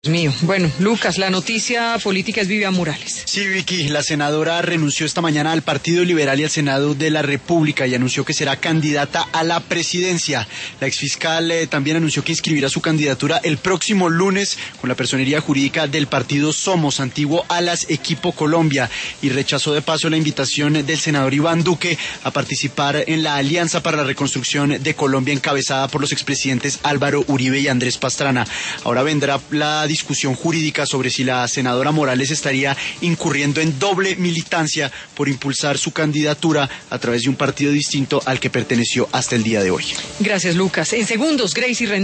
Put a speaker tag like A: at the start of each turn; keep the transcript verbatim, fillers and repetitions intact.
A: Mío. Bueno, Lucas, la noticia política es Vivian Morales.
B: Sí, Vicky, la senadora renunció esta mañana al Partido Liberal y al Senado de la República y anunció que será candidata a la presidencia. La exfiscal eh, también anunció que inscribirá su candidatura el próximo lunes con la personería jurídica del partido Somos, antiguo Alas Equipo Colombia, y rechazó de paso la invitación del senador Iván Duque a participar en la Alianza para la Reconstrucción de Colombia encabezada por los expresidentes Álvaro Uribe y Andrés Pastrana. Ahora vendrá la discusión jurídica sobre si la senadora Morales estaría incurriendo en doble militancia por impulsar su candidatura a través de un partido distinto al que perteneció hasta el día de hoy.
A: Gracias, Lucas. En segundos, Gracie Rendón.